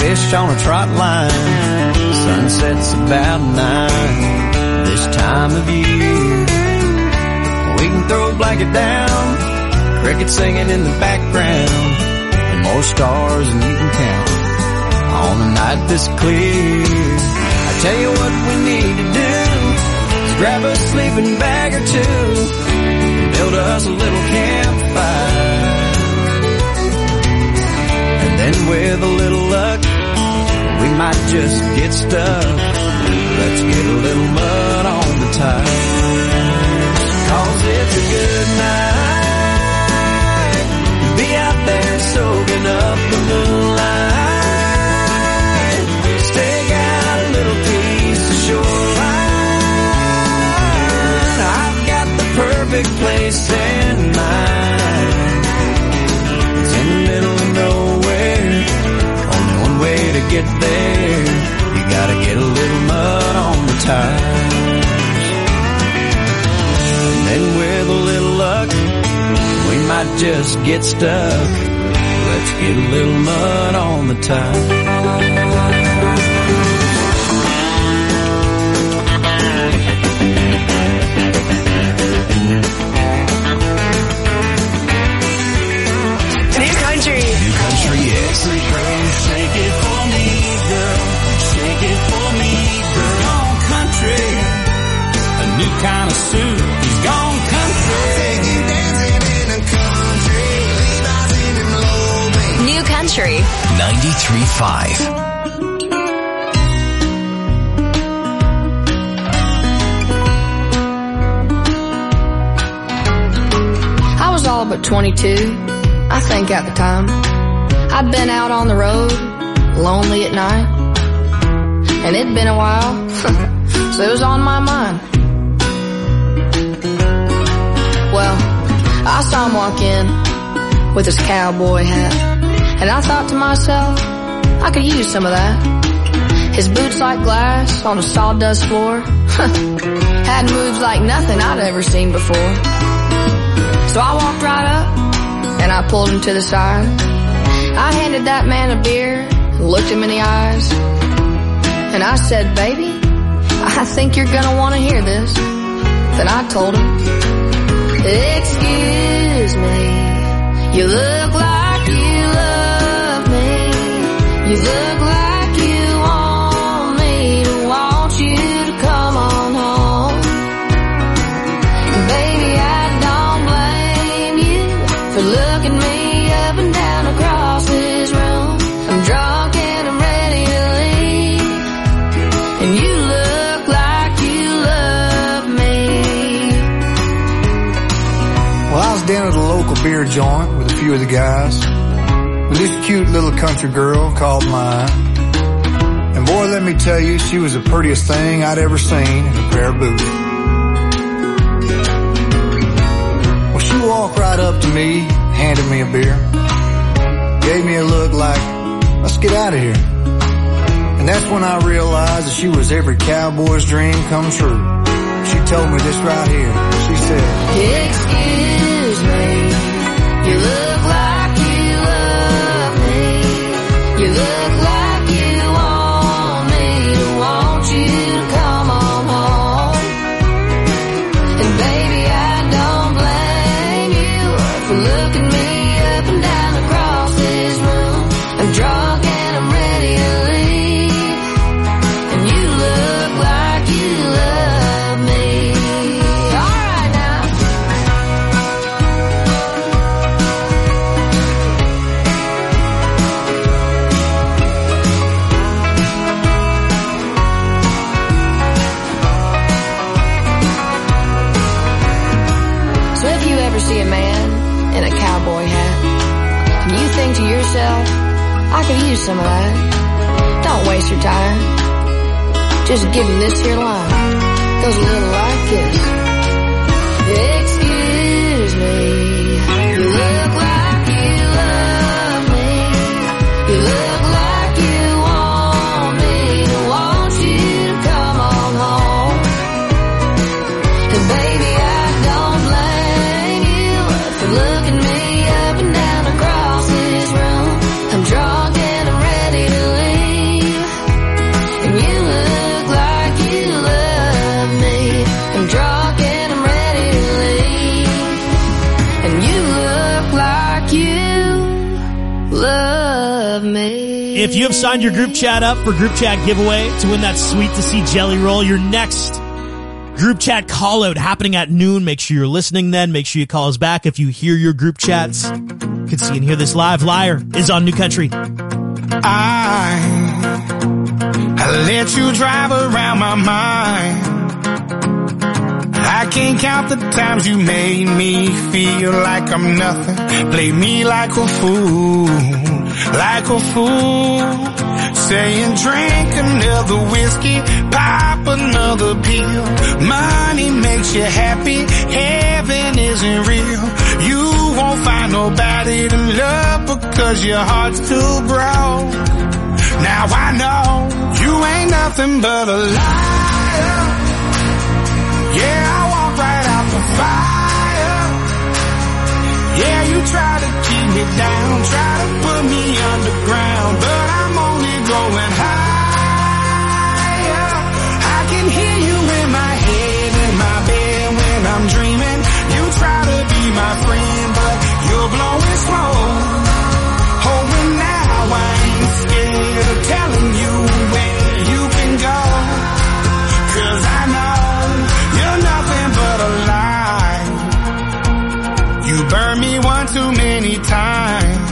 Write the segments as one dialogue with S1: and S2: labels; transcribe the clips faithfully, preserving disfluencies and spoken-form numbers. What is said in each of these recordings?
S1: fish on a trot line. Sunset's about nine this time of year. We can throw a blanket down, crickets singing in the background, and more stars than you can count on a night this clear. I tell you what we need to do is grab a sleeping bag or two and build us a little campfire. And then with a little luck, we might just get stuck. Let's get a little mud on the tires, 'cause it's a good night to be out there soaking up the moonlight. Stake out a little piece of shoreline. I've got the perfect place in mind. It's in the middle of nowhere, only one way to get there. You gotta get a little mud on the tires. And then with a little luck, we might just get stuck. Let's get a little mud on the tires.
S2: New country.
S1: New country is.
S3: Shake it for me, girl. Shake it for me, girl. Gone country. A new kind of suit. He's gone country. Take you dancing in a country. Levi's in him low, baby.
S2: New country.
S1: ninety-three point five.
S4: I was all but twenty-two, I think at the time. I'd been out on the road, lonely at night, and it'd been a while, so it was on my mind. Well, I saw him walk in with his cowboy hat, and I thought to myself, I could use some of that. His boots like glass on a sawdust floor, had moves like nothing I'd ever seen before. So I walked right up, and I pulled him to the side. I handed that man a beer, looked him in the eyes, and I said, baby, I think you're gonna want to hear this. Then I told him, excuse me, you look like you love me. You look like you want me to want you to come on home. Baby, I don't blame you for looking me up and down across this room. I'm drunk and I'm ready to leave, and you look like you love me.
S5: Well, I was down at a local beer joint with a few of the guys, with this cute little country girl called mine. And boy, let me tell you, she was the prettiest thing I'd ever seen in a pair of boots. Well, she walked right up to me, handed me a beer, gave me a look like, let's get out of here. And that's when I realized that she was every cowboy's dream come true. She told me this right here. She said,
S4: excuse me, you look like you love me. You look like you want me to want you to come on home. And baby, I don't blame you for looking me up and down across this room. I'm drunk and I'm ready to leave, and you look like you love me. All right now. So if you ever see a man in a cowboy hat, and you think to yourself, I could use some of that, don't waste your time. Just give him this here line. Goes a little like this. Excuse me, you look like you love me. You look like you want me to want you to come on home. And baby, I don't blame you for looking me up and down across this room. I'm drunk and I'm ready to leave.
S6: if you have signed your group chat up for group chat giveaway to win that sweet to see jelly roll, your next group chat call out happening at noon. Make sure you're listening then. Make sure you call us back if you hear your group chats. You can see and hear this live. Liar is on New Country.
S3: I, I let you drive around my mind. I can't count the times you made me feel like I'm nothing. Play me like a fool, like a fool. Saying drink another whiskey, pop another pill. Money makes you happy, heaven isn't real. You won't find nobody to love because your heart's too broke. Now I know you ain't nothing but a liar. Yeah, I walk right out the fire. Yeah, you try to keep me down, try to put me underground, but I'm only going higher. I can hear you in my head, in my bed when I'm dreaming. You try to be my friend, but you're blowing smoke. Oh, and now I ain't scared of telling you where you can go, 'cause I know you're nothing but a lie. You burned me one too many times,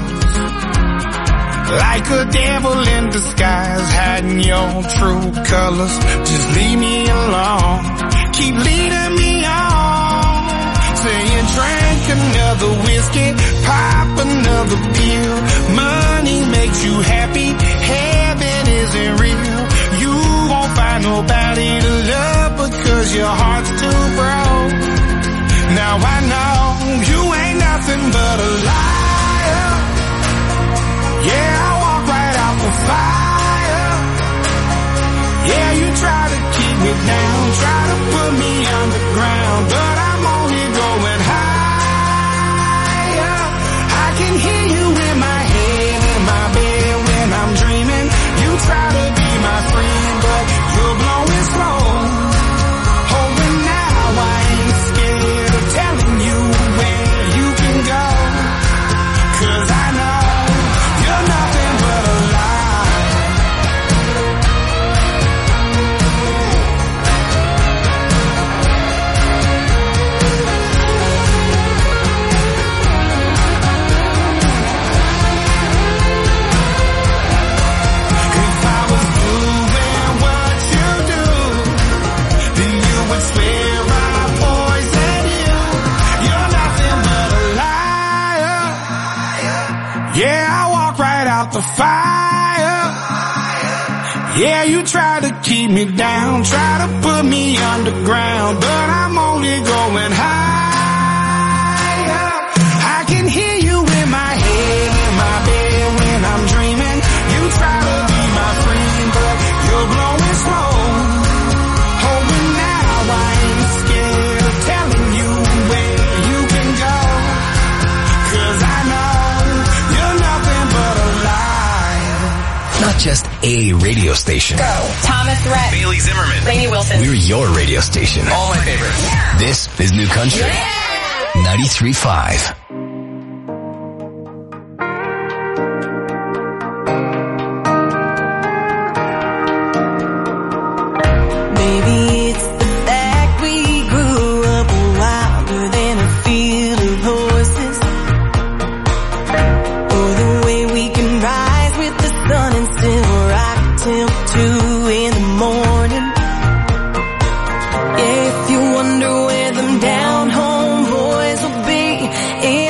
S3: like a devil in disguise, hiding your true colors. Just leave me alone, keep leading me on. Saying drink another whiskey, pop another pill. Money makes you happy, heaven isn't real. You won't find nobody to love because your heart's too broke. Now I know you ain't nothing but a liar. Yeah, I walk right out the fire. Yeah, you try to keep me down, try to put me underground, but I'm only going higher. I can hear you in my head, in my bed when I'm dreaming. You try to be my friend, but you're blowing smoke. Oh, and now I ain't scared of telling you where you can go, 'cause I know you're nothing but a lie. If I was doing what you do, then you would swear I poison you. You're nothing but a liar. Yeah, I walk right out the fire. Yeah, you try to keep me down, try to put me underground, but I'm only going higher. I can hear you in my head, in my bed when I'm dreaming. You try to be my friend, but you're blowing smoke. Oh, and now I ain't scared of telling you where you can go, 'cause I know you're nothing but a lie.
S7: Not just a radio station.
S2: Go. Thomas Rhett.
S7: Bailey Zimmerman.
S2: Lainey Wilson.
S7: We're your radio station. All my favorites. Yeah. This is New Country. Yeah. ninety-three point five.
S8: Maybe it's the fact we grew up wilder than a field of horses, or the way we can rise with the sun and still rock till two in the morning. Yeah, if you wonder where them down home boys will be in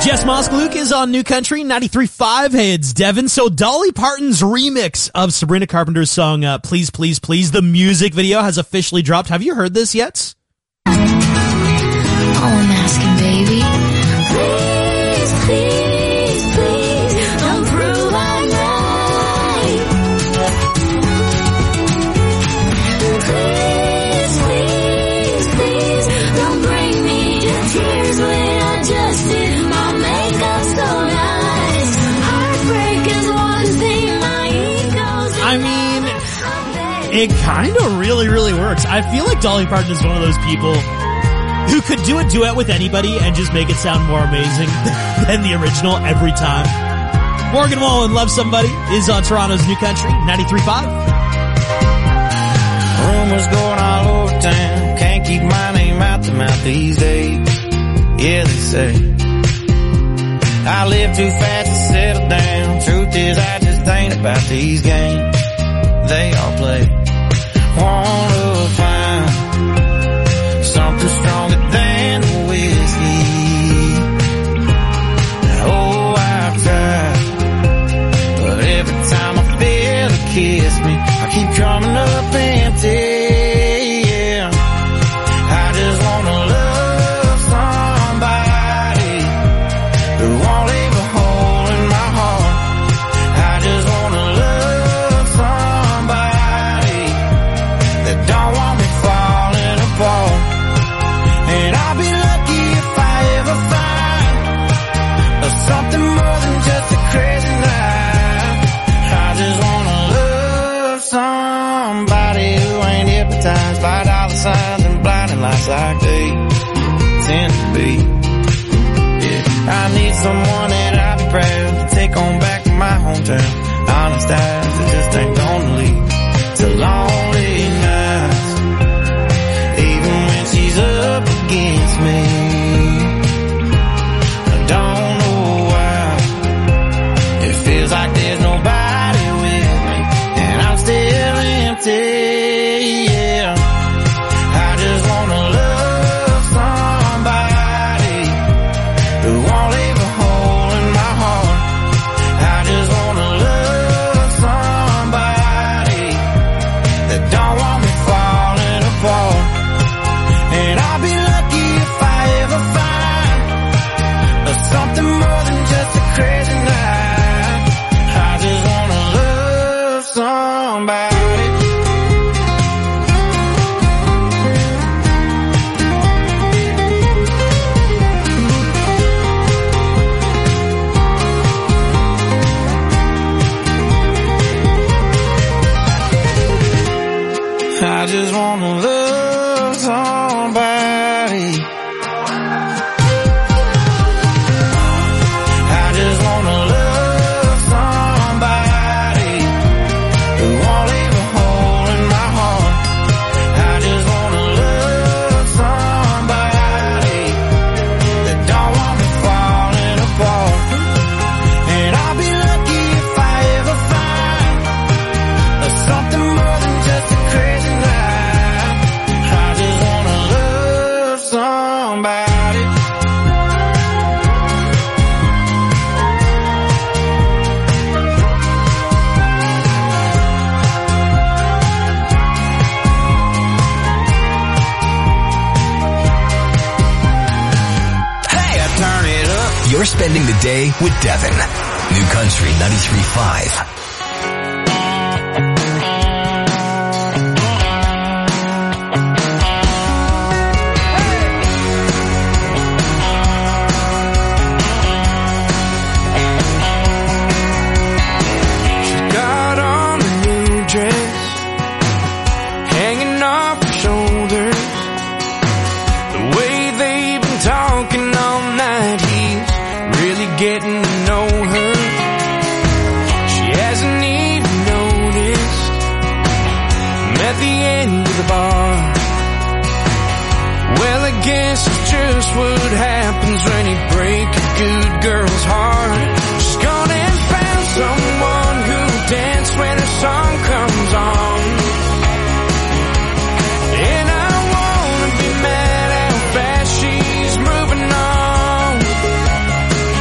S6: Jess Moskluke is on New Country ninety-three point five. Hey, it's Devin. So Dolly Parton's remix of Sabrina Carpenter's song, uh, Please, Please, Please, the music video has officially dropped. Have you heard this yet?
S4: All I'm asking, baby, please, please, please, don't prove I'm right. Please, please, please, don't bring me to tears when I just did my makeup so nice. Heartbreak is one thing my ego's.
S6: I mean, it kind of really, really works. I feel like Dolly Parton is one of those people who could do a duet with anybody and just make it sound more amazing than the original every time. Morgan Wallen, Love Somebody, is on Toronto's New Country ninety-three point five.
S9: Rumors going all over town. Can't keep my name out the mouth these days. Yeah, they say I live too fast to settle down. Truth is, I just ain't about these games they all play. Wanna find something stronger than the whiskey. Oh, I've tried, but every time I feel a kiss me, I keep coming up empty. Yeah, I just wanna love somebody who won't leave a hole in my heart. I just wanna love somebody that don't want me falling apart. And I'll be lucky if I ever find something more than just a crazy night. I just wanna love somebody who ain't hypnotized by dollar signs and blinding lights like they tend to be. Yeah, I need someone that I'll be proud to take on back to my hometown. Honest eyes that just ain't gonna lead to lonely nights. Even when she's up against me, I don't know why. It feels like there's nobody with me, and I'm still empty. Yeah, I just wanna love somebody who won't leave a hole in my heart. I just wanna love somebody that don't want me falling apart. And I'll be lucky if I ever find something more than just a crazy night. I just wanna love somebody. I just wanna love somebody. I just wanna love somebody who won't leave a hole in my heart. I just wanna love somebody that don't want me falling apart. And I'll be lucky if I ever find something more than just a crazy night. I just wanna love somebody.
S7: Hey, I turn it up. You're spending the day with Devin. New Country ninety-three point five.
S9: Got on a new dress, hanging off her shoulders. The way they've been talking all night, he's really getting to know her. She hasn't even noticed. Met the end of the bar. Well, I guess it's just what happens when you break a good girl's heart. She's gone and found someone who'll dance when her song comes on. And I wanna be mad how fast she's moving on.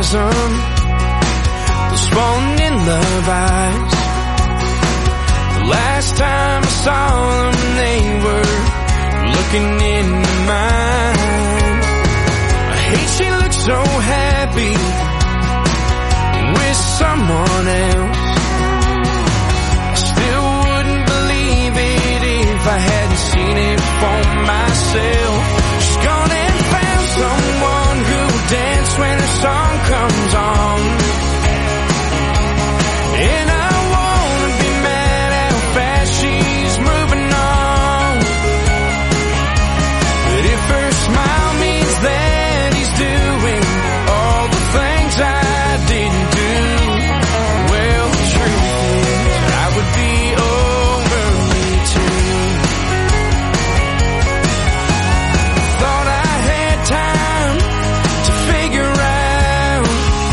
S3: enthusiasm, the swan in love eyes. The last time I saw them, they were looking into mine. I hate she looks so happy with someone else. I still wouldn't believe it if I hadn't seen it for myself. She's gone and found someone who'll dance when her song comes on. And I wanna be mad how fast she's moving on. But if her smile means that he's doing all the things I didn't do, well, the truth is I would be over me too. Thought I had time to figure out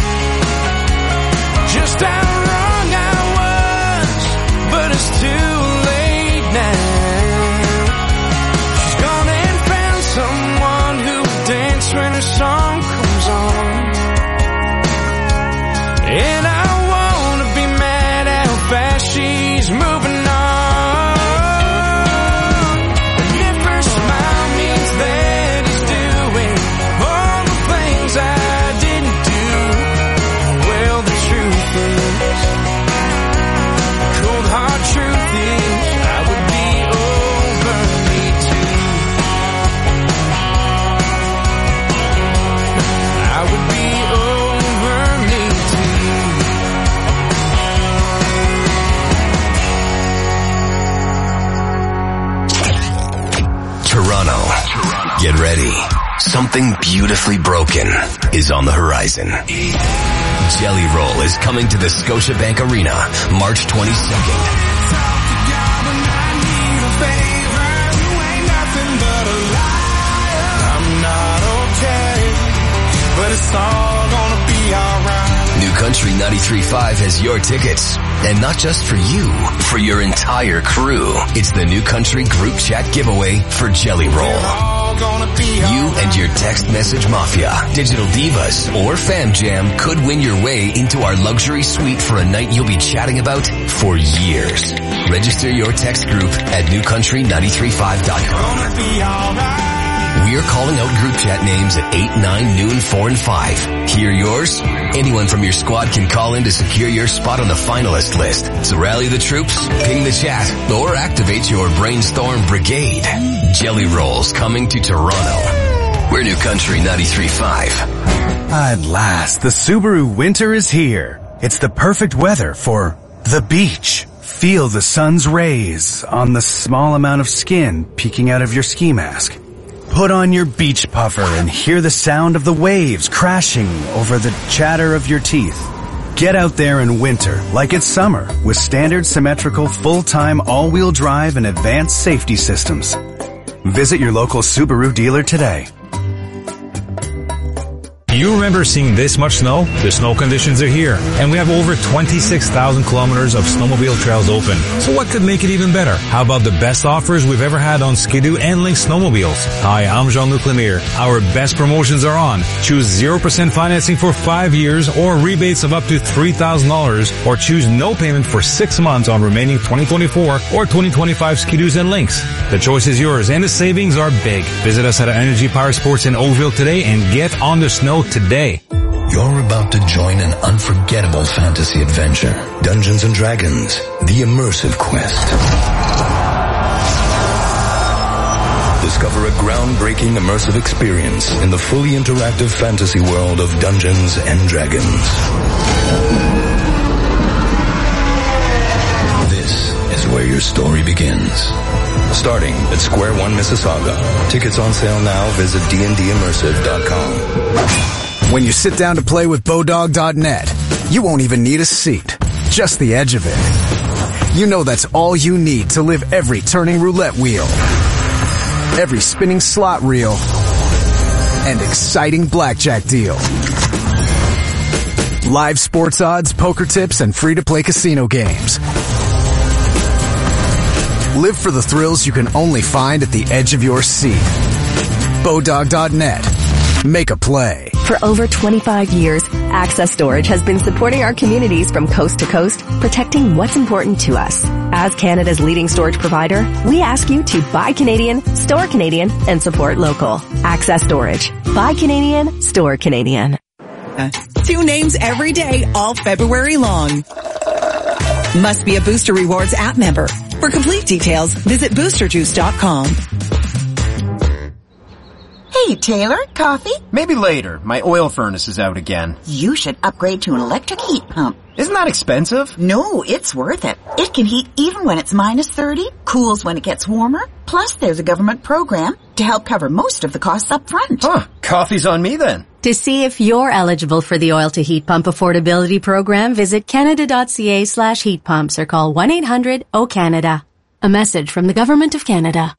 S3: just how wrong I was, but it's too late now. She's gone and found someone who'll dance when her song comes on. And I wanna be mad how fast she's moving on. And if her smile means that he's doing all the things I didn't do, well, the truth is, the cold hard truth is, I would be over me too. I would be over me too.
S7: Toronto. Get ready. Something beautifully broken is on the horizon. Jelly Roll is coming to the Scotiabank Arena March twenty-second.
S3: I'm not okay, but it's all gonna be alright.
S7: New Country ninety-three point five has your tickets. And not just for you, for your entire crew. It's the New Country Group Chat giveaway for Jelly Roll. You and your text message mafia, digital divas, or fam jam could win your way into our luxury suite for a night you'll be chatting about for years. Register your text group at new country nine three five dot com. We are calling out group chat names at eight, nine, noon, four, and five. Hear yours? Anyone from your squad can call in to secure your spot on the finalist list. So rally the troops, ping the chat, or activate your brainstorm brigade. Jelly Rolls coming to Toronto. We're New Country ninety-three point five.
S10: At last, the Subaru winter is here. It's the perfect weather for the beach. Feel the sun's rays on the small amount of skin peeking out of your ski mask. Put on your beach puffer and hear the sound of the waves crashing over the chatter of your teeth. Get out there in winter like it's summer with standard symmetrical full-time all-wheel drive and advanced safety systems. Visit your local Subaru dealer today.
S11: You remember seeing this much snow? The snow conditions are here, and we have over twenty-six thousand kilometers of snowmobile trails open. So what could make it even better? How about the best offers we've ever had on Ski-Doo and Lynx snowmobiles? Hi, I'm Jean-Luc Lemire. Our best promotions are on. Choose zero percent financing for five years or rebates of up to three thousand dollars, or choose no payment for six months on remaining twenty twenty-four or twenty twenty-five Ski-Doos and Lynx. The choice is yours, and the savings are big. Visit us at Energy Power Sports in Oakville today and get on the snow today.
S7: You're about to join an unforgettable fantasy adventure. Dungeons and Dragons, the immersive quest. Discover a groundbreaking immersive experience in the fully interactive fantasy world of Dungeons and Dragons. This is where your story begins. Starting at Square One Mississauga. Tickets on sale now. Visit d n d immersive dot com.
S10: When you sit down to play with Bodog dot net, you won't even need a seat, just the edge of it. You know that's all you need to live every turning roulette wheel, every spinning slot reel, and exciting blackjack deal. Live sports odds, poker tips, and free-to-play casino games. Live for the thrills you can only find at the edge of your seat. Bodog dot net. Make a play.
S12: For over twenty-five years, Access Storage has been supporting our communities from coast to coast, protecting what's important to us. As Canada's leading storage provider, we ask you to buy Canadian, store Canadian, and support local. Access Storage. Buy Canadian, store Canadian.
S13: Two names every day, all February long. Must be a Booster Rewards app member. For complete details, visit booster juice dot com.
S14: Hey, Taylor, coffee?
S15: Maybe later. My oil furnace is out again.
S14: You should upgrade to an electric heat pump.
S15: Isn't that expensive?
S14: No, it's worth it. It can heat even when it's minus thirty, cools when it gets warmer. Plus, there's a government program to help cover most of the costs up front.
S15: Huh, coffee's on me then.
S16: To see if you're eligible for the Oil to Heat Pump Affordability Program, visit canada.ca slash heat pumps or call one eight hundred O Canada. A message from the Government of Canada.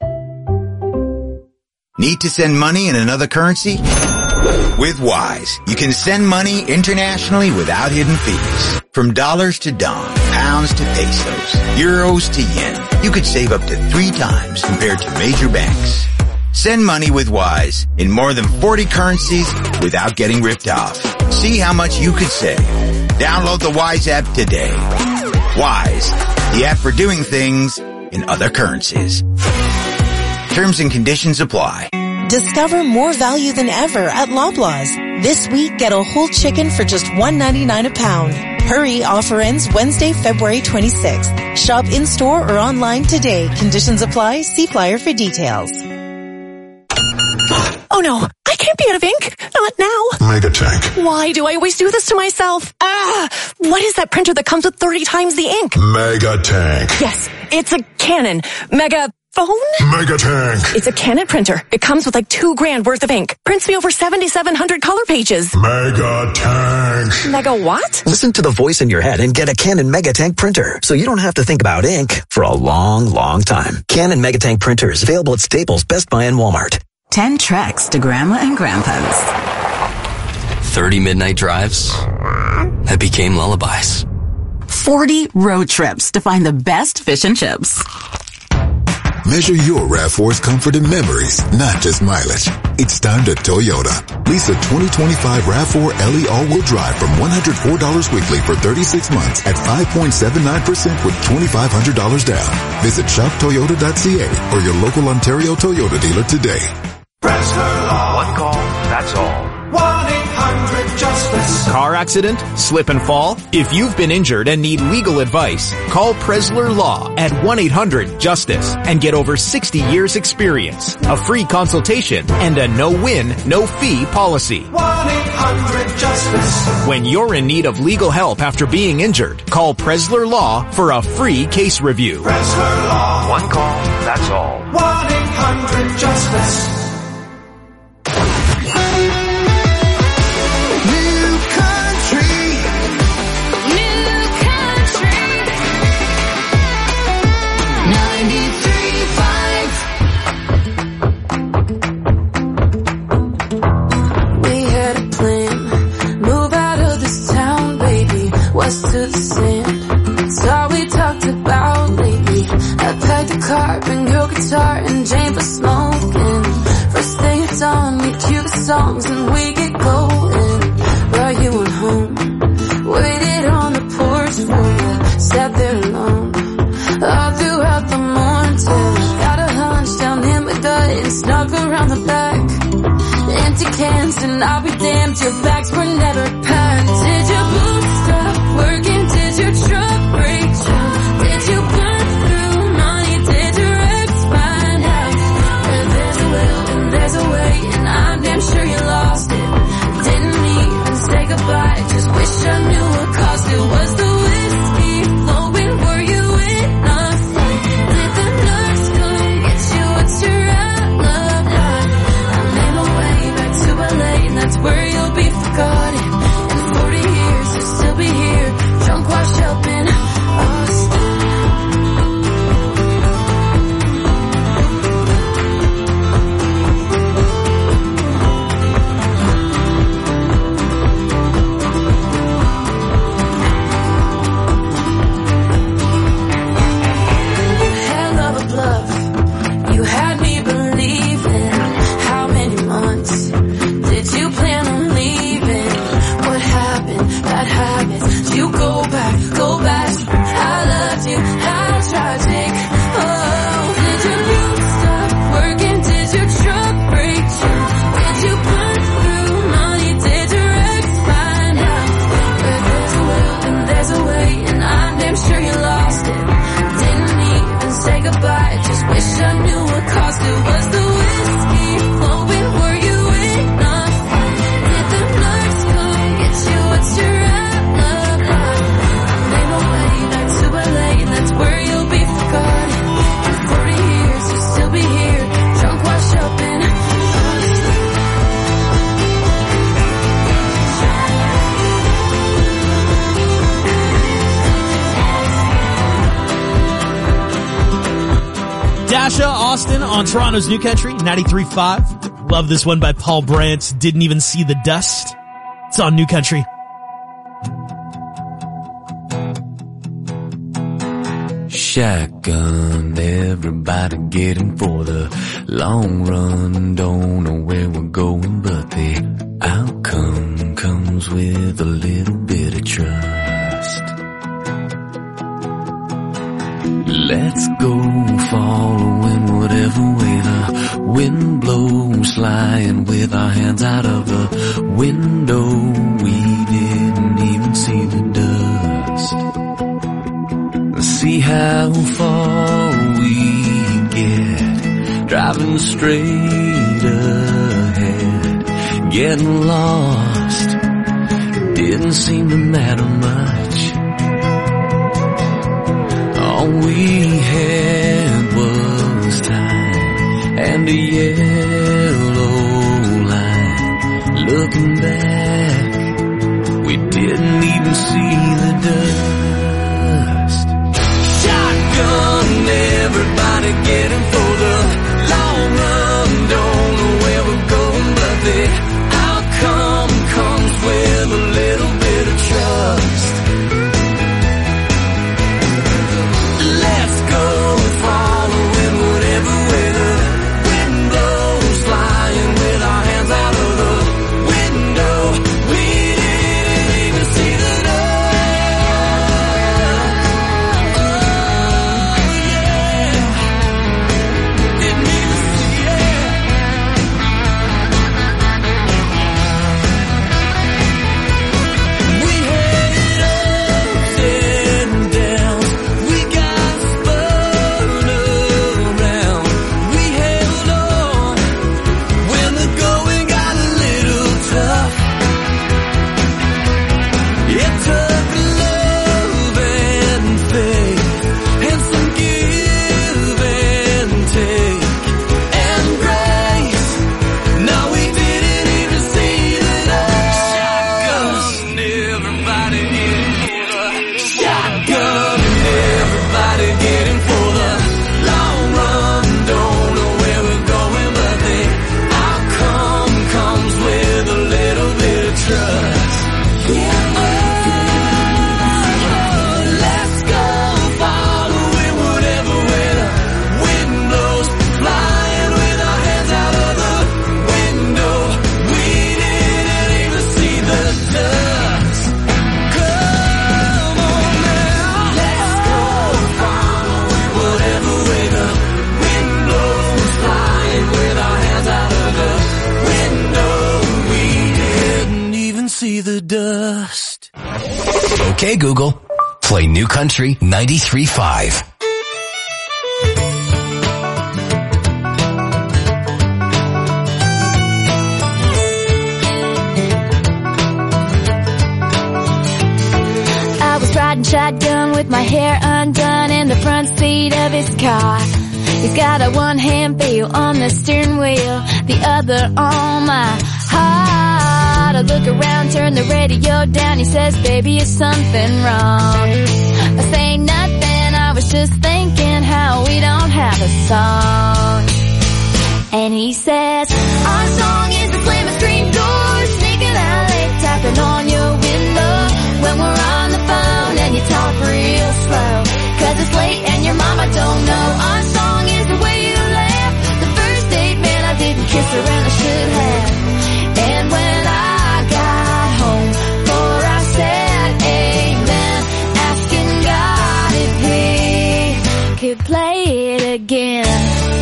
S17: Need to send money in another currency? With Wise, you can send money internationally without hidden fees. From dollars to dong, pounds to pesos, euros to yen, you could save up to three times compared to major banks. Send money with Wise in more than forty currencies without getting ripped off. See how much you could save. Download the Wise app today. Wise, the app for doing things in other currencies. Terms and conditions apply.
S18: Discover more value than ever at Loblaws. This week, get a whole chicken for just one ninety-nine a pound. Hurry, offer ends Wednesday, February twenty-sixth. Shop in-store or online today. Conditions apply. See flyer for details.
S2: Oh no, I can't be out of ink. Not now.
S19: Megatank.
S2: Why do I always do this to myself? Ah, what is that printer that comes with thirty times the ink?
S19: Megatank.
S2: Yes, it's a Canon. Mega... phone?
S19: Megatank.
S2: It's a Canon printer. It comes with like two grand worth of ink. Prints me over seventy-seven hundred color pages.
S19: Megatank.
S2: Mega what?
S20: Listen to the voice in your head and get a Canon Megatank printer, so you don't have to think about ink for a long, long time. Canon Megatank printers available at Staples, Best Buy, and Walmart.
S21: Ten treks to Grandma and Grandpa's.
S7: Thirty midnight drives that became lullabies.
S21: Forty road trips to find the best fish and chips.
S19: Measure your RAV four's comfort and memories, not just mileage. It's time to Toyota. Lease a twenty twenty-five RAV four L E all-wheel drive from one hundred four dollars weekly for thirty-six months at five point seven nine percent with twenty-five hundred dollars down. Visit shop toyota dot c a or your local Ontario Toyota dealer today.
S22: Pressler Law. One call, that's all. one eight hundred justice.
S23: Car accident? Slip and fall? If you've been injured and need legal advice, call Pressler Law at one eight hundred justice and get over sixty years experience, a free consultation, and a no-win, no-fee policy.
S22: one eight hundred justice.
S23: When you're in need of legal help after being injured, call Pressler Law for a free case review.
S22: Pressler Law. One call, that's all. one eight hundred justice.
S24: West to the sand, it's all we talked about lately. I packed a car, bring your guitar and Jane for smoking. First thing it's on, we cue the songs and we get going. Brought you went home, waited on the porch for you, sat there alone all throughout the morning till I got a hunch down in my gut and snuck around the back. Empty cans and I'll be damned, your bags were never packed. Did your boots stop working? Did your truck break down? Did you burn through money? Did your ex find out? And there's a will and there's a way, and I'm damn sure you lost it. Didn't even say goodbye, just wish I knew what caused it. Was the whiskey flowing? Were you in a fight? Did the nurse come get you? What's your alibi? I made my way back to L A, and that's where you'll be forgotten. And forty years
S6: Tasha Austin on Toronto's New Country, ninety-three point five. Love this one by Paul Brandt. Didn't even see the dust. It's on New Country.
S1: Shotgun, everybody getting for the long run. Don't know where we're going, but the outcome comes with a little bit of trust. Let's go following whatever way the wind blows, flying with our hands out of the window. We didn't even see the dust. See how far we get, driving straight ahead, getting lost, didn't seem to matter much. All we had was time and a yellow line. Looking back, we didn't even see the dust. Everybody getting for the long run. Don't know where we're going, but the outcome comes with a little bit of trust. Let's go following whatever way the wind blows, flying with our hands out of the window. We didn't even see the
S7: Okay, Google, play New Country ninety-three point five.
S24: I was riding shotgun with my hair undone in the front seat of his car. He's got a one-hand feel on the steering wheel, the other on my heart. I look around, turn the radio down. He says, baby, is something wrong? I say nothing, I was just thinking how we don't have a song. And he says, our song is the slamming screen door, sneaking out late, tapping on your window when we're on the phone and you talk real slow, cause it's late and your mama don't know. Our song is the way you laugh, the first date, man, I didn't kiss her and I should have. And when I got home, for I said amen, asking God if he could play it again.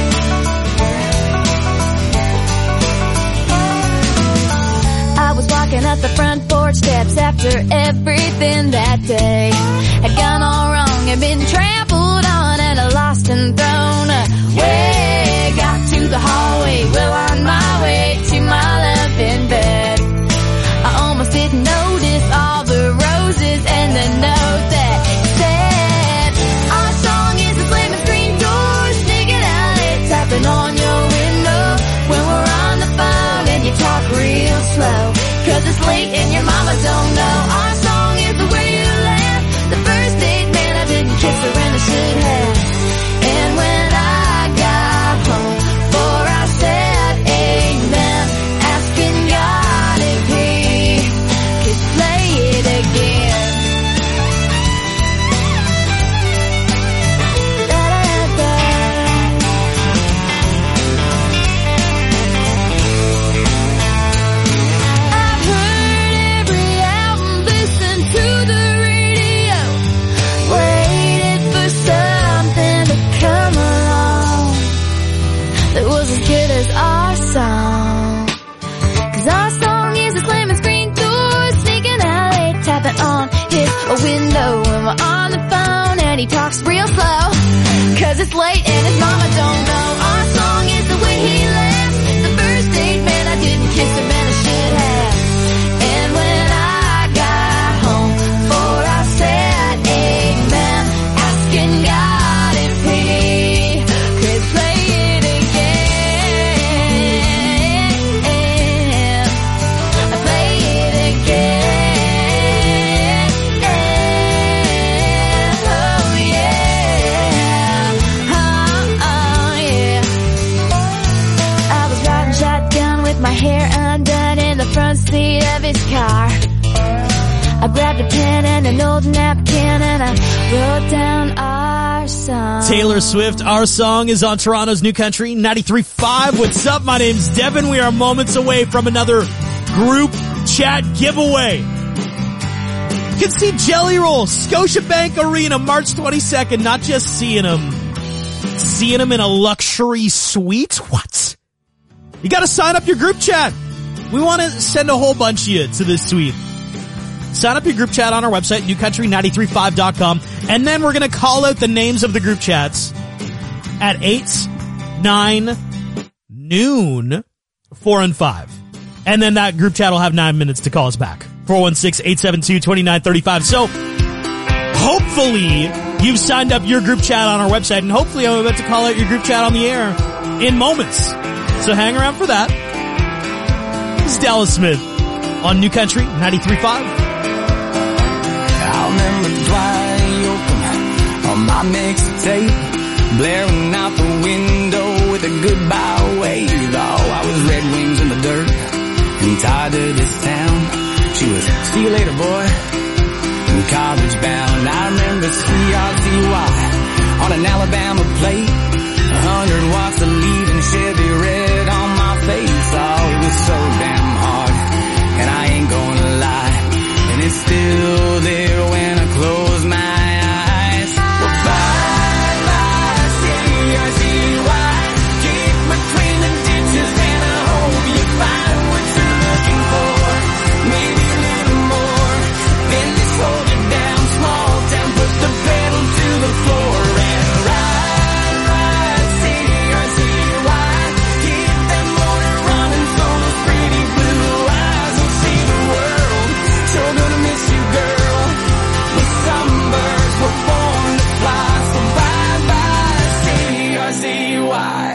S24: I was walking up the front porch steps after everything that day had gone all wrong, had been trampled on and lost and thrown away. Got to the hallway, well on my way to my love in bed. I almost didn't notice all the roses and the note that said, our song is a slamming screen door, sneaking out late, tapping on your window when we're on the phone and you talk real slow, cause it's late and your mama don't know. Our song is the way you laugh, the first date, man, I didn't kiss her and I a window. And we're on the phone and he talks real slow, cause it's late and his mama don't know. Our song is the way he laughs. The first date, man, I didn't kiss him and I should have. And when I got home, for I said amen, asking God if he could play it again. Play it again. Oh yeah. Oh, oh yeah. I was riding shotgun with my hair undone in the front seat of his car. I grabbed a pen and an old napkin and I wrote down our song.
S6: Taylor Swift, Our Song, is on Toronto's New Country ninety-three point five. What's up? My name's Devin. We are moments away from another group chat giveaway. You can see Jelly Roll, Scotiabank Arena, March twenty-second. Not just seeing him, seeing him in a luxury suite. What? You gotta sign up your group chat. We want to send a whole bunch of you to this suite. Sign up your group chat on our website, new country nine three five dot com, and then we're going to call out the names of the group chats at eight, nine, noon, four, and five. And then that group chat will have nine minutes to call us back. four one six, eight seven two, two nine three five. So, hopefully, you've signed up your group chat on our website, and hopefully I'm about to call out your group chat on the air in moments. So hang around for that. This is Dallas Smith on New Country ninety-three point five.
S3: I remember Dwight Yoakam on my mixtape, blaring out the window with a goodbye wave. Oh, I was Red Wings in the dirt and tied to this town. She was, see you later, boy, and college bound. I remember C R T Y on an Alabama plate, a hundred watts of leaving Chevy red on my face. Oh, it was so damn hard, and I ain't gonna lie, and it's still there when I close my eyes. Well, bye, bye, C R T Y, keep between the ditches and I hope you find what you're looking for. Maybe a little more, then just hold it down, small town, put the pedal to the floor and ride, ride, C R T Y, keep that motor running so those pretty blue eyes will see the world. Sure gonna miss you, girl. The sunbirds were born to fly, so bye bye, C R T Y.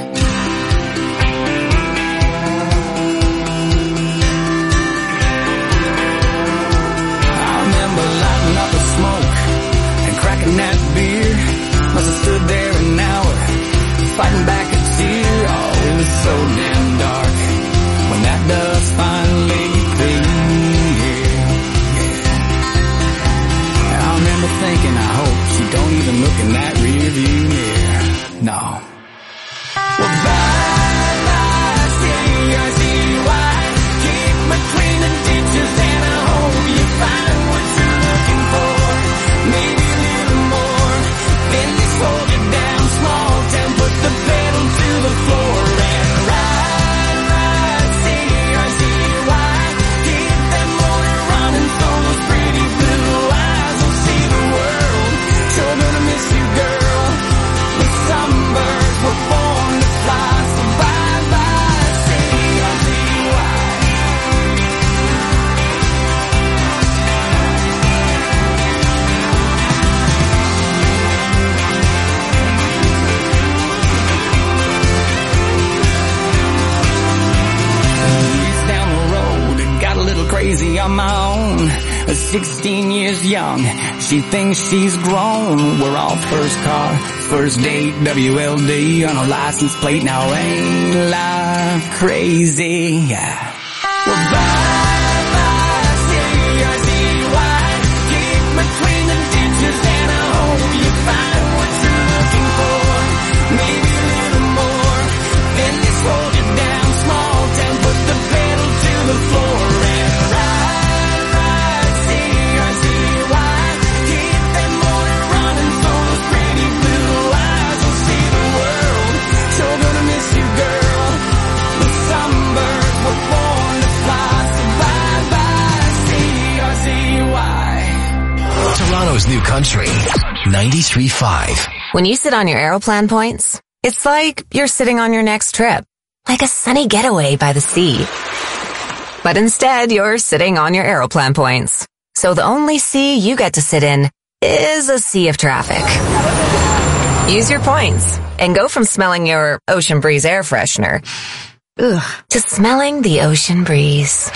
S3: I remember lighting up a smoke and cracking that beer. Must have stood there an hour, fighting back a tear. Oh, it was so damn dark when that dust finally cleared. And I remember thinking, I hope she don't even look in that rear view mirror. No. Well, bye bye, C R T Y, keep between the ditches and I hope you find what you're looking for. Maybe a little more, then just hold it down, small town, put the pedal to the floor and ride, ride, C R T Y, keep that motor running so those pretty blue eyes will see the world. Sure gonna miss you, girl. The sunbirds were born to fly, so bye bye, C R T Y. Years down the road, it got a little crazy on my own. At sixteen years young, she thinks she's grown. We're all first car, first date, W L D on a license plate. Now ain't life crazy? Yeah. Well, bye bye, C R T Y, keep between the ditches and I hope you find what you're looking for. Maybe a little more, then just hold it down, small town, put the pedal to the floor and ride, ride, C R T Y, keep that motor running so those pretty blue eyes will see the world. Sure gonna miss you, girl. The sunbirds were born to fly, so
S7: Toronto's New Country, ninety-three point five.
S4: When you sit on your Aeroplan points, it's like you're sitting on your next trip, like a sunny getaway by the sea. But instead, you're sitting on your Aeroplan points. So the only sea you get to sit in is a sea of traffic. Use your points and go from smelling your Ocean Breeze air freshener ugh, to smelling the ocean breeze.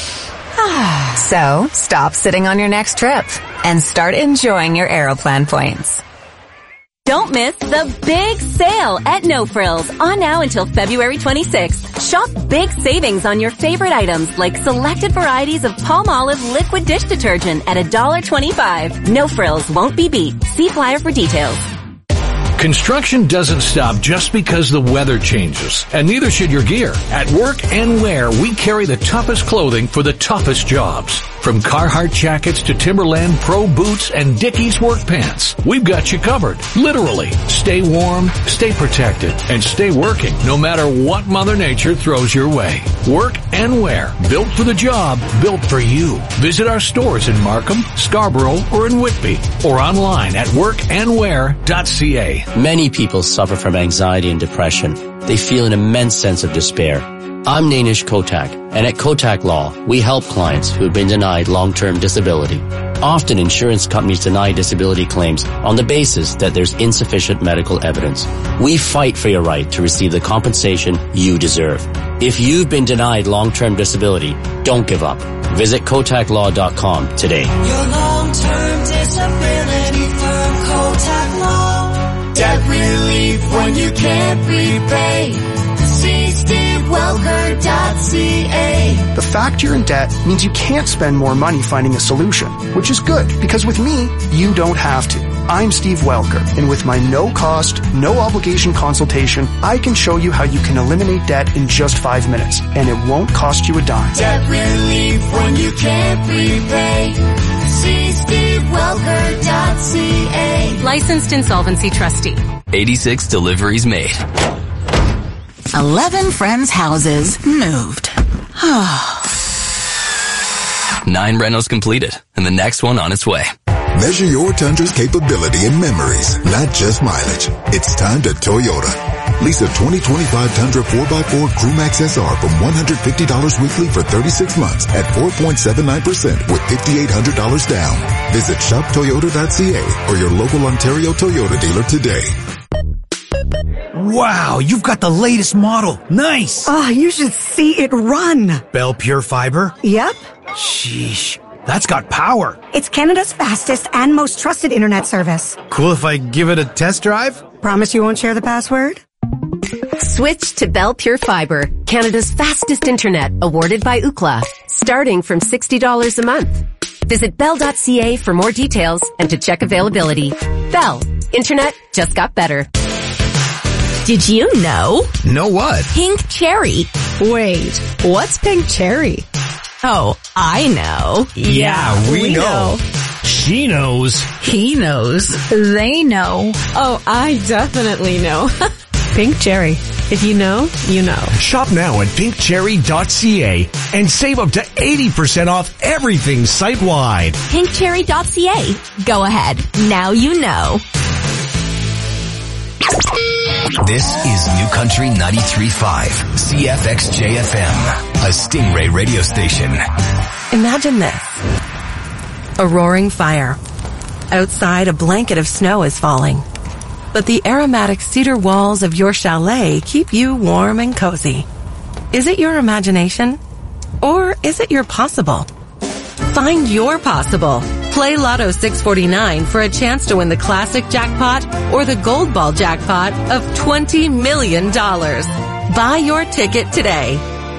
S4: So, stop sitting on your next trip and start enjoying your Aeroplan points.
S5: Don't miss the big sale at No Frills on now until February twenty-sixth. Shop big savings on your favorite items like selected varieties of Palmolive liquid dish detergent at one dollar twenty-five. No Frills won't be beat. See flyer for details.
S8: Construction doesn't stop just because the weather changes, and neither should your gear. At Work and Wear, we carry the toughest clothing for the toughest jobs. From Carhartt jackets to Timberland Pro boots and Dickies work pants, we've got you covered. Literally. Stay warm, stay protected, and stay working no matter what Mother Nature throws your way. Work and Wear. Built for the job, built for you. Visit our stores in Markham, Scarborough, or in Whitby, or online at work and wear dot c a.
S9: Many people suffer from anxiety and depression. They feel an immense sense of despair. I'm Nainish Kotak, and at Kotak Law, we help clients who have been denied long-term disability. Often insurance companies deny disability claims on the basis that there's insufficient medical evidence. We fight for your right to receive the compensation you deserve. If you've been denied long-term disability, don't give up. Visit kotak law dot com today.
S1: Your long-term disability firm, Kotak Law. Debt relief when you can't repay. See steve welker dot c a.
S25: The fact you're in debt means you can't spend more money finding a solution, which is good because with me, you don't have to. I'm Steve Welker, and with my no-cost, no-obligation consultation, I can show you how you can eliminate debt in just five minutes, and it won't cost you a dime.
S1: Debt relief when you can't repay. See steve welker dot c a.
S26: Licensed insolvency trustee.
S7: eighty-six deliveries made.
S21: Eleven friends' houses moved.
S7: Nine rentals completed, and the next one on its way.
S19: Measure your Tundra's capability in memories, not just mileage. It's time to Toyota. Lease a twenty twenty-five Tundra four by four Crewmax S R from one hundred fifty dollars weekly for thirty-six months at four point seven nine percent with five thousand eight hundred dollars down. Visit shop toyota dot c a or your local Ontario Toyota dealer today.
S27: Wow, you've got the latest model. Nice.
S28: Oh, you should see it run.
S27: Bell Pure Fiber?
S28: Yep.
S27: Sheesh, that's got power.
S28: It's Canada's fastest and most trusted internet service.
S27: Cool if I give it a test drive?
S28: Promise you won't share the password?
S29: Switch to Bell Pure Fiber, Canada's fastest internet, awarded by Ookla, starting from sixty dollars a month. Visit bell dot c a for more details and to check availability. Bell, internet just got better.
S2: Did you know?
S27: Know what?
S2: Pink cherry. Wait, what's pink cherry? Oh, I know.
S27: Yeah, we,
S2: we
S27: know.
S2: know.
S27: She knows.
S2: He knows. They know. Oh, I definitely know. Pink cherry. If you know, you know.
S27: Shop now at pink cherry dot c a and save up to eighty percent off everything site-wide.
S2: pink cherry dot c a. Go ahead. Now you know.
S7: This is New Country ninety-three point five, C F X J F M, a Stingray radio station.
S30: Imagine this. A roaring fire. Outside, a blanket of snow is falling. But the aromatic cedar walls of your chalet keep you warm and cozy. Is it your imagination? Or is it your possible? Find your possible. Play Lotto six forty-nine for a chance to win the classic jackpot or the gold ball jackpot of twenty million dollars. Buy your ticket today.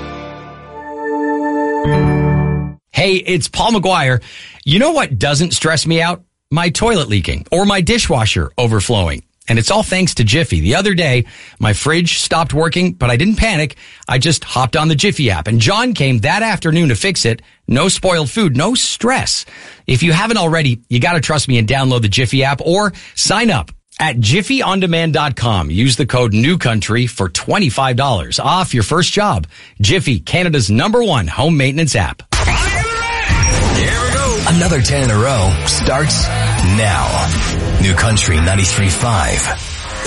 S31: Hey, it's Paul McGuire. You know what doesn't stress me out? My toilet leaking or my dishwasher overflowing. And it's all thanks to Jiffy. The other day, my fridge stopped working, but I didn't panic. I just hopped on the Jiffy app, and John came that afternoon to fix it. No spoiled food, no stress. If you haven't already, you gotta trust me and download the Jiffy app or sign up at jiffy on demand dot com. Use the code NEWCOUNTRY for twenty-five dollars off your first job. Jiffy, Canada's number one home maintenance app.
S7: Another ten in a row starts Now, New Country ninety-three point five.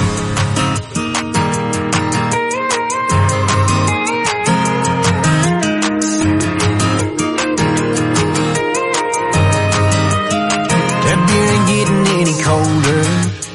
S22: Colder,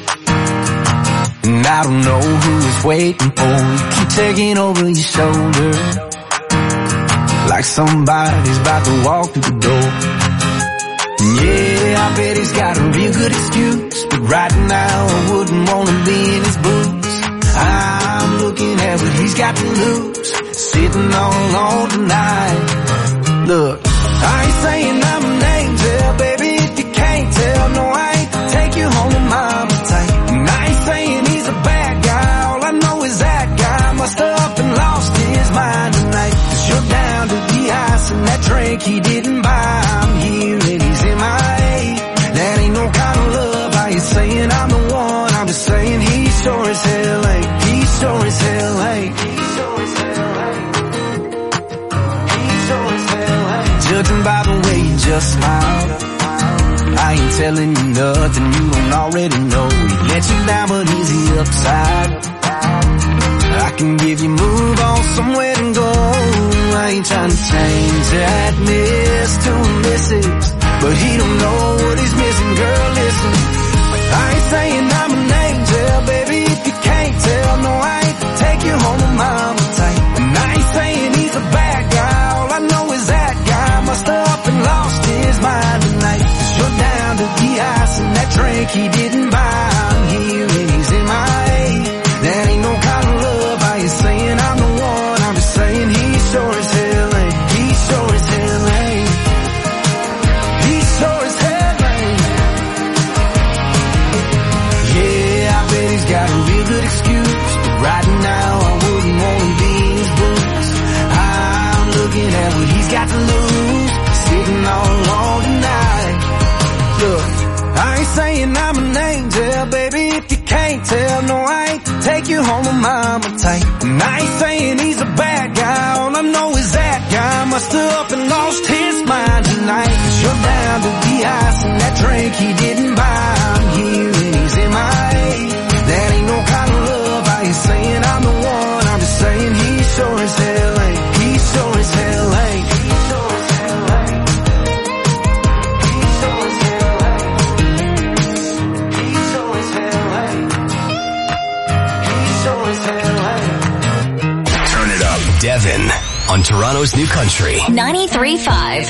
S22: and I don't know who is waiting for you. Keep taking over your shoulder, like somebody's about to walk through the door. Yeah, I bet he's got a real good excuse, but right now I wouldn't wanna be in his boots. I'm looking at what he's got to lose, sitting all alone tonight. Look, I ain't saying I'm an angel, baby, if you can't tell, no I ain't. Take you home to mama tight. And I ain't saying he's a bad guy, all I know is that guy must have up and lost his mind tonight. Cause you're down to the ice and that drink he didn't buy. I'm here and he's in my A. That ain't no kind of love, I ain't saying I'm the one, I'm just saying he sure as hell ain't. He sure as hell ain't. He sure as hell ain't. He sure as hell ain't. Judging by the way you just smiled, I ain't telling you nothing you don't already know. He let you down, but he's the upside. I can give you move on somewhere to go. I ain't trying to change that miss to a missus, but he don't know what he's missing, girl, listen. I ain't saying I'm an angel, baby, if you can't tell, no I ain't. Take you home to mama tight. And I ain't saying he's a bad guy, all I know is that guy must have up and lost his mind tonight. You're down to the ice and that drink he didn't buy. I'm here and he's in my A. That ain't no kind of love, I ain't saying I'm the one, I'm just saying he sure as hell ain't. He sure as hell ain't. He sure as hell ain't. Yeah, I bet he's got a real good excuse, but right now I wouldn't want to be in his boots. I'm looking at what he's got to lose, sitting all alone tonight. Look, I ain't saying I'm an angel, baby, if you can't tell, no I ain't. Take you home to mama tight. And I ain't saying he's a bad guy, all I know is that guy must have up and lost his mind tonight. Cause you're down to the ice and that drink he didn't buy. I'm here and he's in my A. That ain't no kind of love, I ain't saying I'm the one, I'm just saying he sure as hell ain't. He sure as hell ain't. He sure as hell ain't. He sure as hell ain't. He sure as hell ain't. He sure as hell ain't.
S7: Turn it up. Devin on Toronto's New Country.
S5: ninety-three point five.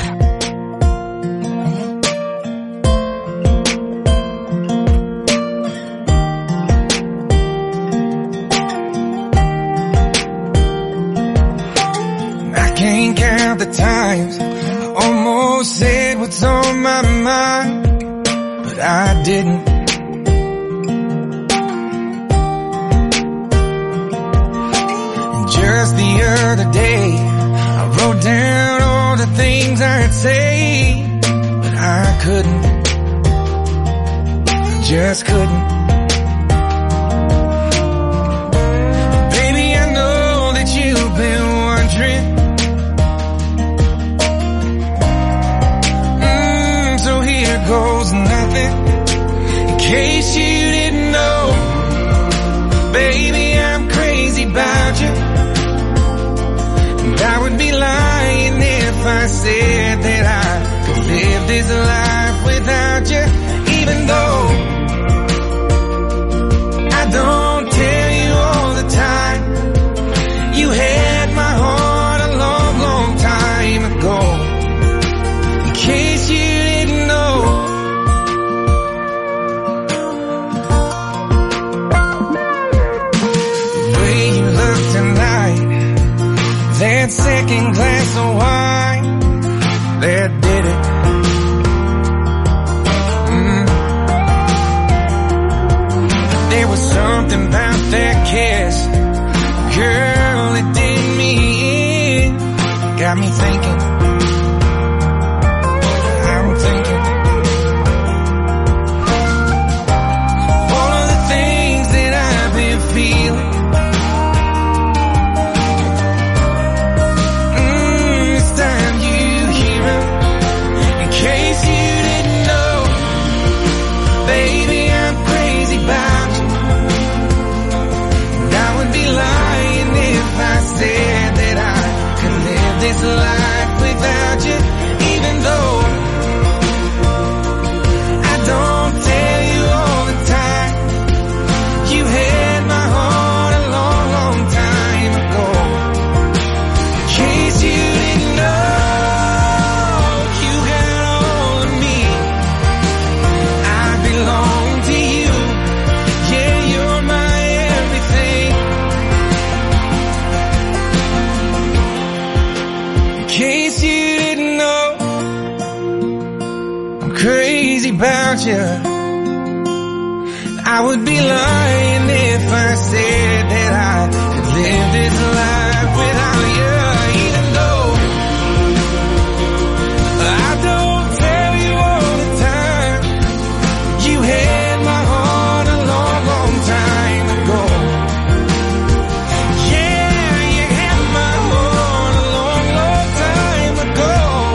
S22: Can't count the times I almost said what's on my mind, but I didn't. And just the other day I wrote down all the things I'd say, but I couldn't. I just couldn't. Baby, I know that you've been wondering. Goes nothing. In case you didn't know, baby, I'm crazy about you. And I would be lying if I said that I could live this life without you. Even though I don't tell you all the time, you had my heart a long, long time ago. In case you didn't know, that second glass of wine that did it. Mm. There was something about that kiss, girl, it did me in. Got me thinking, I'm thinking all of the things that I've been feeling. In case you didn't know, without you. I would be lying if I said that I could live this life without you. Even though I don't tell you all the time, you had my heart a long, long time ago. Yeah, you had my heart a long, long time ago.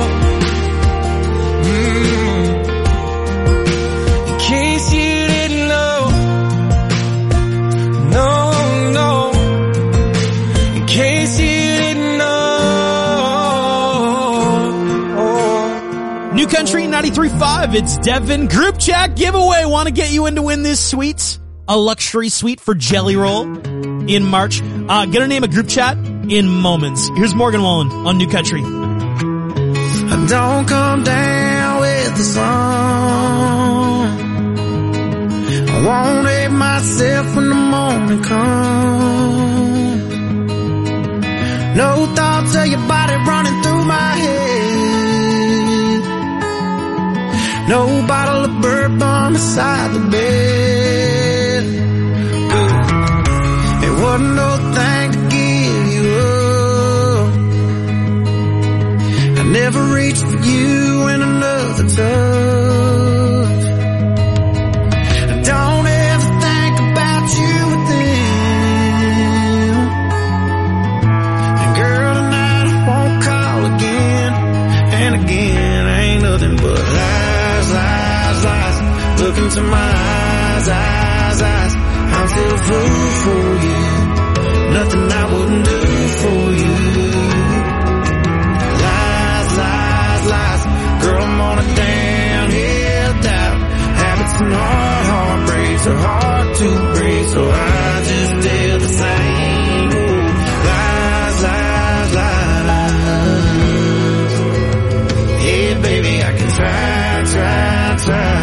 S22: Mm. In case you didn't know, no, no. In case you didn't know.
S6: New Country ninety-three point five, it's Devin. Group chat giveaway. Want to get you in to win this suite? A luxury suite for Jelly Roll in March. Uh, gonna name a group chat in moments. Here's Morgan Wallen on New Country.
S22: I don't come down with the sun. I won't hate myself when the morning comes. No thoughts of your body running through my head. No bottle of bourbon beside the bed. Good. It wasn't no thing to give you up. I never reached for you in another touch. I don't ever think about you with them. And girl, tonight I won't call again. And again, ain't nothing but lies, lies, lies. Look into my eyes, eyes, eyes. I'm still a fool for you. Nothing I wouldn't do for you. Lies, lies, lies. Girl, I'm on a downhill doubt. Habits and hard heartbreaks are hard to break, so I just tell the same. Ooh, lies, lies, lies. Hey, baby, I can try, try, try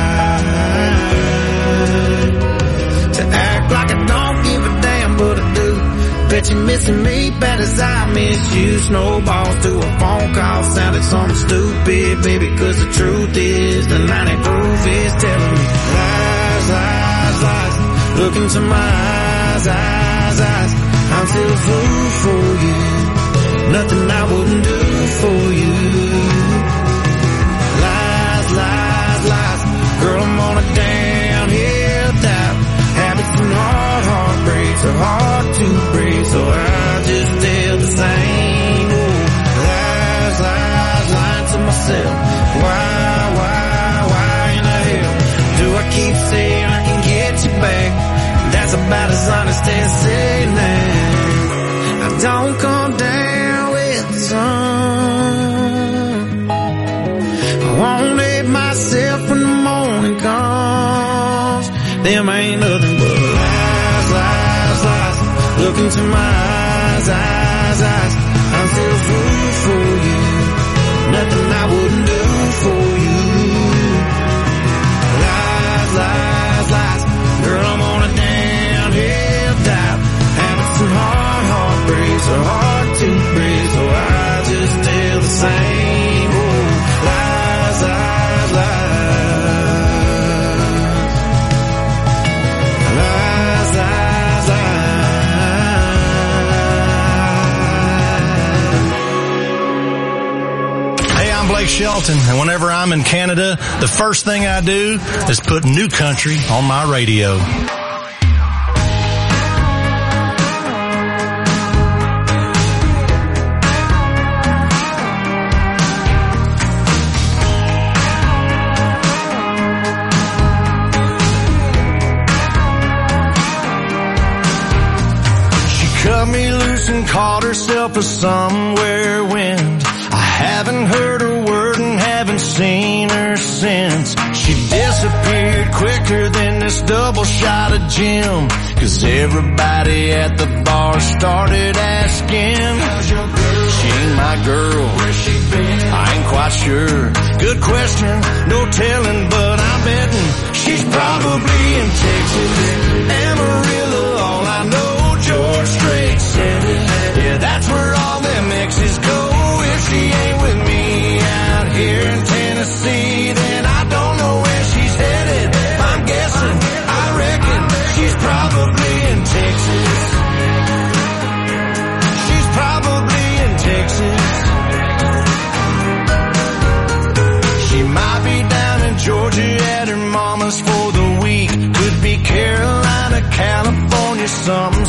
S22: to act like I don't give a damn, but I do. Bet you're missing me bad as I miss you. Snowballs to a phone call sounded something stupid, baby, cause the truth is the ninety proof is telling me lies, lies, lies. Look into my eyes, eyes, eyes. I'm still a fool for you. Nothing I wouldn't do for you. Lies, lies, lies. Girl, I'm on a downhill doubt. Habits and hard heartbreaks are hard to break, so I just tell the same. Ooh, lies, lies, lying to myself. Why, why, why in the hell do I keep saying I can get you back? That's about as honest as saying that. I don't come down with the sun. I won't hate myself when the morning comes. Them ain't nothing but lies, lies, lies. Look into my eyes, eyes, eyes. I'm still a fool for you. Nothing I wouldn't do for you. Lies, lies, lies. Girl, I'm on a downhill dive. Habits and hard heartbreaks are hard to break, so I just tell the same. Ooh, lies, lies, lies. Lies, lies, lies.
S10: Hey, I'm Blake Shelton, and whenever I'm in Canada, the first thing I do is put New Country on my radio.
S22: Cut me loose and caught herself a somewhere wind. I haven't heard a word and haven't seen her since. She disappeared quicker than this double shot of gin. Cause everybody at the bar started asking, how's your girl? She ain't my girl. Where's she been? I ain't quite sure. Good question, no telling, but I'm betting she's probably in Texas. Amarillo, all I know. George Strait said it. Yeah, that's where all them exes go. If she ain't with me out here in Tennessee, then I don't know where she's headed.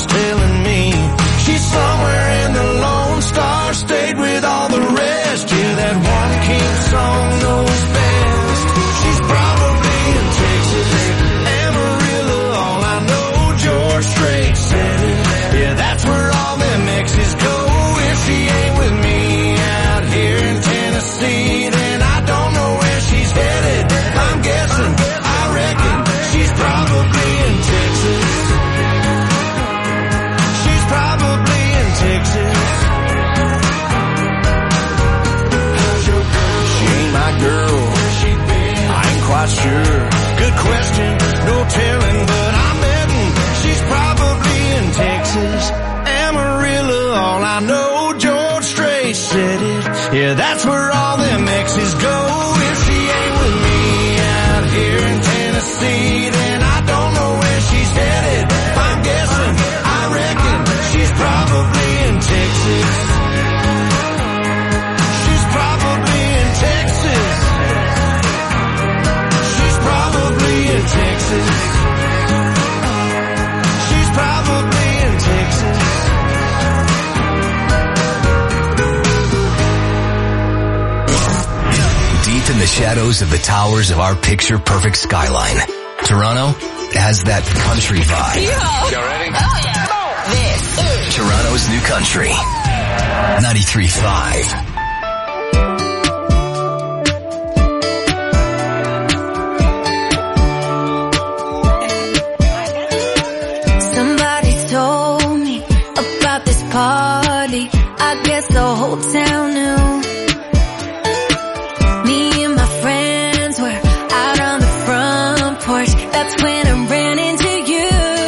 S22: was telling me she's somewhere in the Lone Star State with all the rest. Yeah, that one king song knows best. She's probably in Texas, Amarillo, all I know, George Strait said it. Yeah, that's where all them exes go. If she ain't with me out here in Tennessee, then I don't know where she's headed. I'm guessing, I reckon, she's probably in Texas. She's probably in Texas. She ain't my girl, I ain't quite sure. Good question, no telling, but I'm betting she's probably in Texas. Amarillo, all I know, George Strait said it. Yeah, that's where all them exes go. If she ain't with me out here in Tennessee, then I don't know where she's headed. I'm guessing, I reckon, she's probably in Texas. She's probably in Texas. She's probably in Texas. She's probably in Texas.
S7: Deep in the shadows of the towers of our picture-perfect skyline, Toronto has that country vibe.
S1: Y'all ready? Oh, yeah. This is
S7: Toronto's new country. ninety-three point five.
S11: Somebody told me about this party. I guess the whole town knew. Me and my friends were out on the front porch. That's when I ran into you.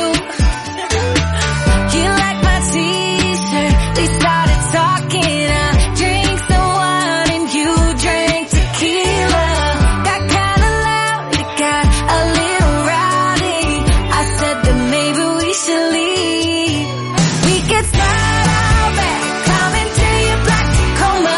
S11: You liked my t-shirt. We started talking. I drank some wine and you drank tequila. Got kinda loud, it got a little rowdy. I said that maybe we should leave. We could start out back, climb into your black Tacoma.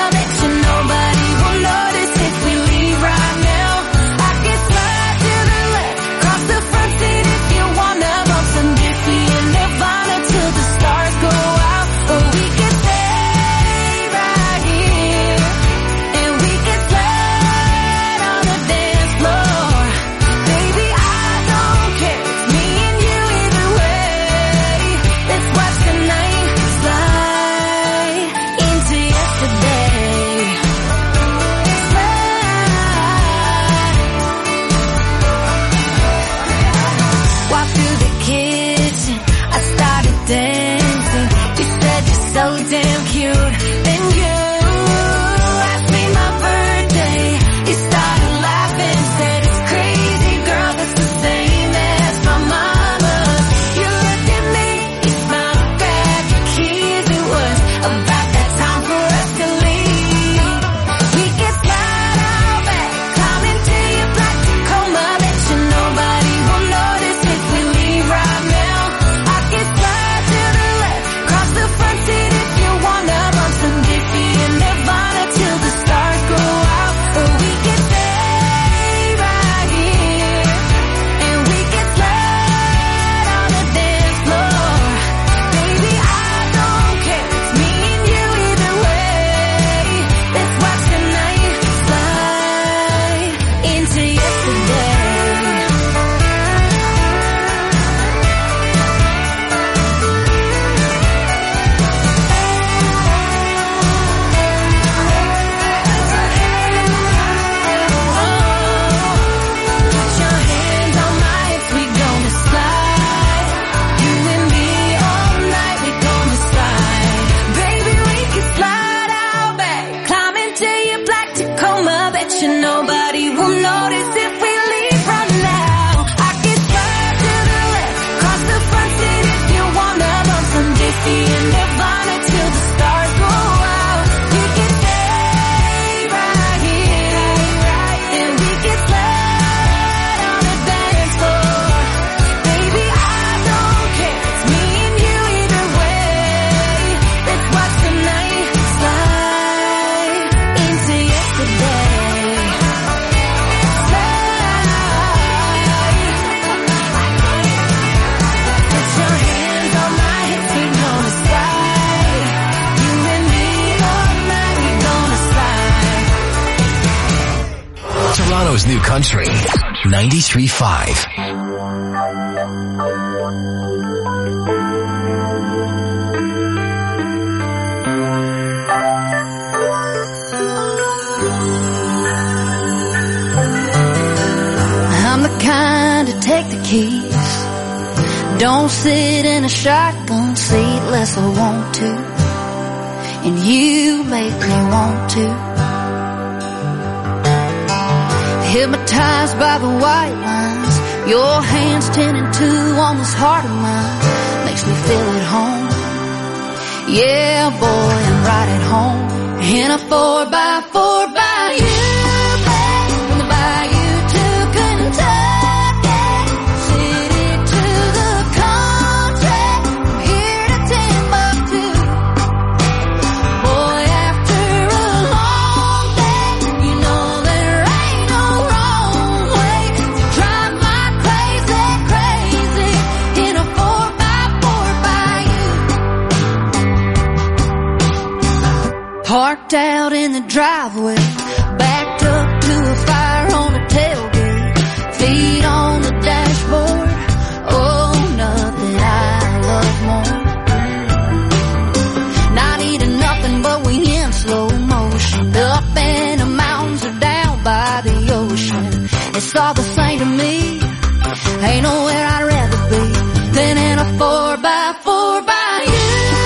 S7: Toronto's New Country, ninety-three point five.
S11: I'm the kind to take the keys. Don't sit in a shotgun seat unless I want to. And you make me want to. Hypnotized by the white lines, your hands ten and two on this heart of mine. Makes me feel at home. Yeah, boy, I'm right at home. In a four by four by you. Parked out in the driveway, backed up to a fire on the tailgate, feet on the dashboard. Oh, nothing I love more. Not eating nothing but we in slow motion, up in the mountains or down by the ocean. It's all the same to me. Ain't nowhere I'd rather be than in a four by four by you.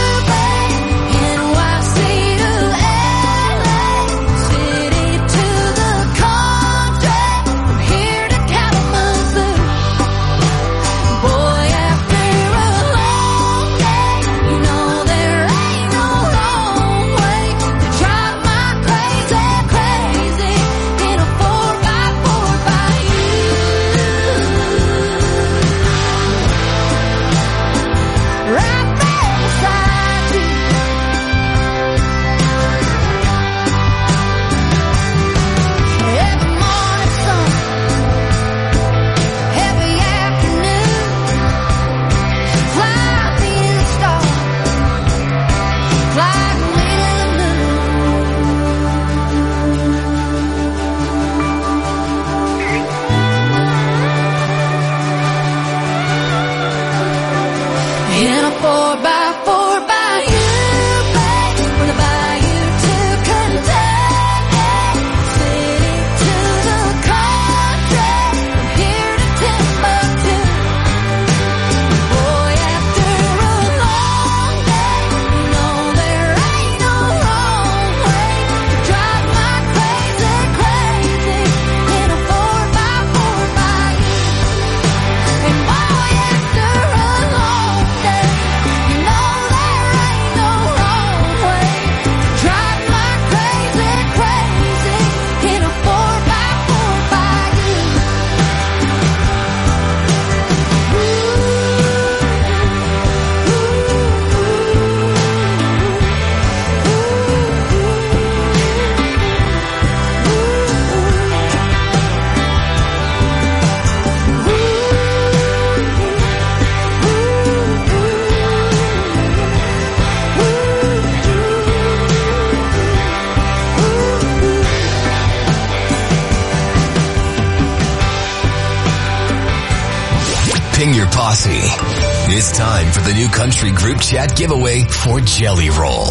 S7: It's time for the New Country Group Chat giveaway for Jelly Roll.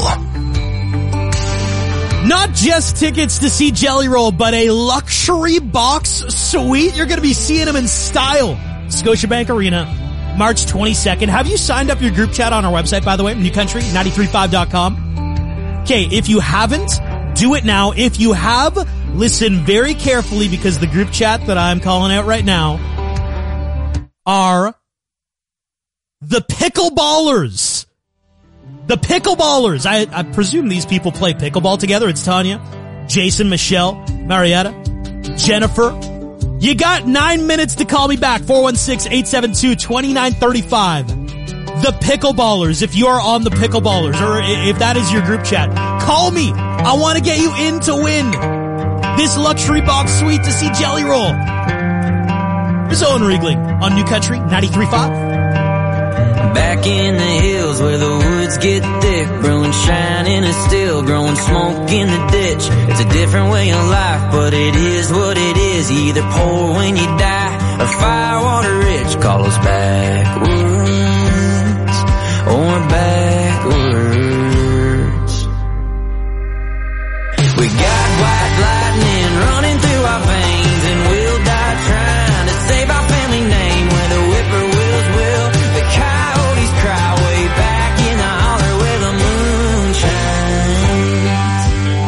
S6: Not just tickets to see Jelly Roll, but a luxury box suite. You're going to be seeing them in style. Scotiabank Arena, March twenty-second. Have you signed up your group chat on our website, by the way, new country nine three five dot com? Okay, if you haven't, do it now. If you have, listen very carefully because the group chat that I'm calling out right now are the Pickleballers. The Pickleballers. I, I presume these people play pickleball together. It's Tanya, Jason, Michelle, Marietta, Jennifer. You got nine minutes to call me back. four one six, eight seven two, two nine three five. The Pickleballers. If you are on the Pickleballers or if that is your group chat, call me. I want to get you in to win this luxury box suite to see Jelly Roll. There's Owen Riegling on New Country ninety-three point five.
S22: Back in the hills where the woods get thick, brewing shining and still growing smoke in the ditch. It's a different way of life, but it is what it is. is either poor when you die or firewater rich. Call us backwards or backwards. We got white lightning running through our veins, and we'll die trying to save our family name. Where the whippoorwills will, the coyotes cry way back in the holler where the moon shines.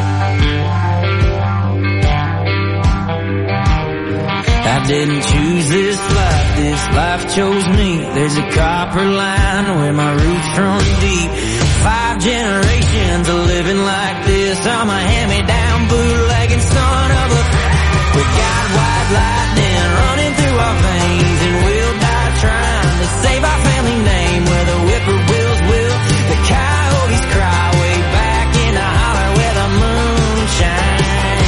S22: I didn't choose this life, this life chose me. There's a copper line where my roots run deep. Five generations of living like this. I'm a hand-me-down bootlegging son of a... We got white lightning running through our veins, and we'll die trying to save our family name. Where the whippoorwills will, the coyotes cry way back in the holler where the moon shines.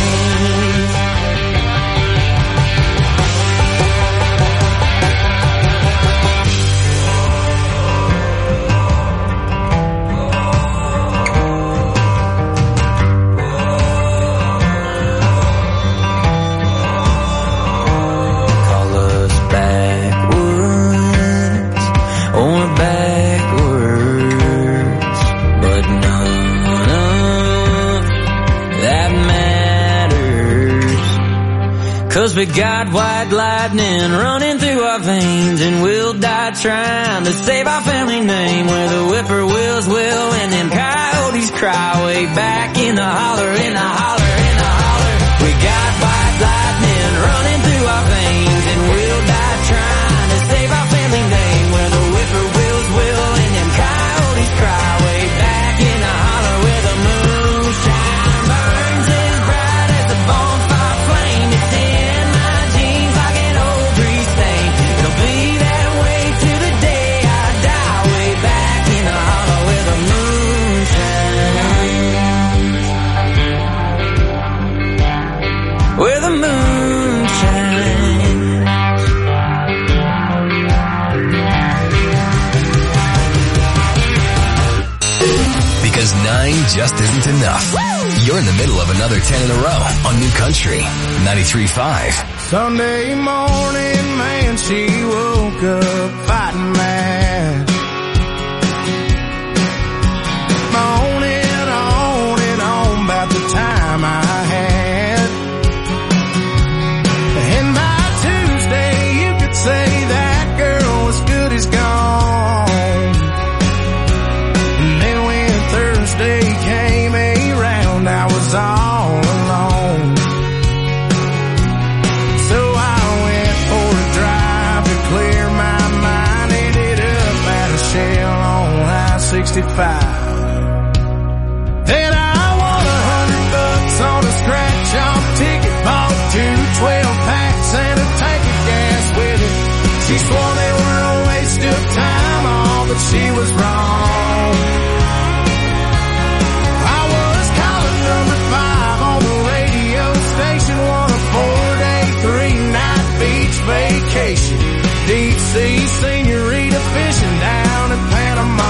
S22: Cause we got white lightning running through our veins, and we'll die trying to save our family name. Where the whippoorwills will, and them coyotes cry way back in the holler, in the holler, in the holler. We got white lightning running through our veins, and we'll die trying to save our family name. Where the whippoorwills will, and them coyotes cry way back in the holler where the moonshine burns as bright as a bonfire flame. It's in where the moon shines.
S7: Because nine just isn't enough. You're in the middle of another ten in a row on New Country ninety-three point five.
S22: Sunday morning, man, she woke up fighting mad. Moaning on and on about the time I had. And by Tuesday, you could say that girl was good as gone. And then when Thursday came around, I was all alone. So I went for a drive to clear my mind. Ended up at a Shell on I sixty-five. Then I won a hundred bucks on a scratch-off ticket. Bought two twelve packs and a tank of gas with it. She swore they were a waste of time, all but she was wrong. I was calling number five on the radio station, won a four-day, three-night beach vacation. Deep sea senorita fishing down in Panama.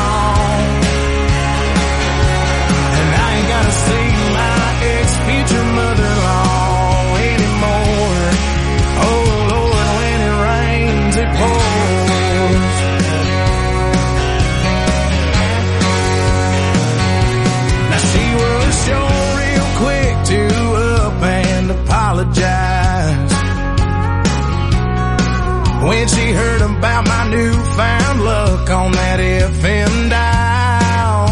S22: And I ain't gotta see my ex-future mother-in-law anymore. Oh Lord, when it rains, it pours. Now she was sure real quick to up and apologize when she heard about my newfound luck on that F M dial.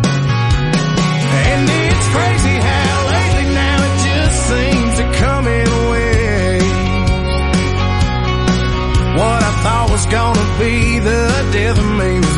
S22: And it's crazy how lately now it just seems to come in waves. What I thought was gonna be the death of me was